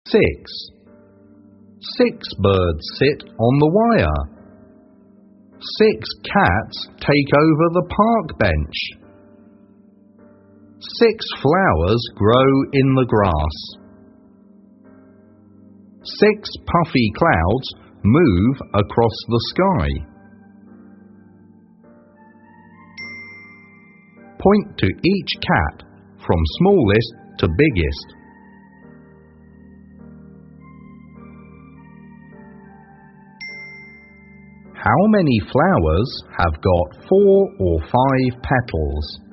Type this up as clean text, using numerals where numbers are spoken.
6. 6 birds sit on the wire. 6 cats take over the park bench. 6 flowers grow in the grass. 6 puffy clouds move across the sky. Point to each cat from smallest to biggest. How many flowers have got 4 or 5 petals?